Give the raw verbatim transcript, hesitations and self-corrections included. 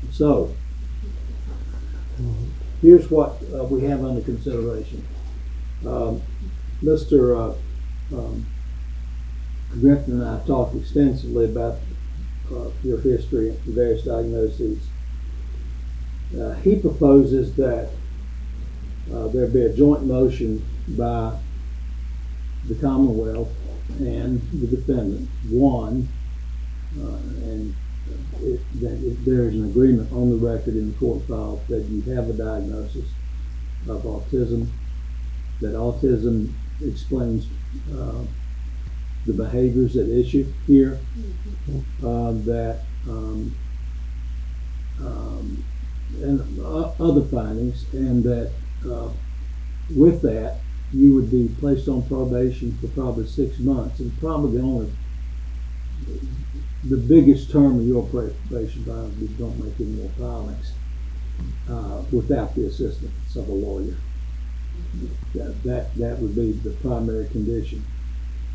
So, here's what uh, we have under consideration. Um, Mister Uh, um, Griffin and I have talked extensively about uh, your history and various diagnoses. Uh, he proposes that uh, there be a joint motion by the Commonwealth and the defendant, one, uh, and it, that if there is an agreement on the record in the court file that you have a diagnosis of autism, that autism explains uh, the behaviors at issue here, uh, that um, um, and uh, other findings, and that uh, with that you would be placed on probation for probably six months, and probably the only the biggest term of your probation time is you don't make any more filings uh, without the assistance of a lawyer. That, that that would be the primary condition.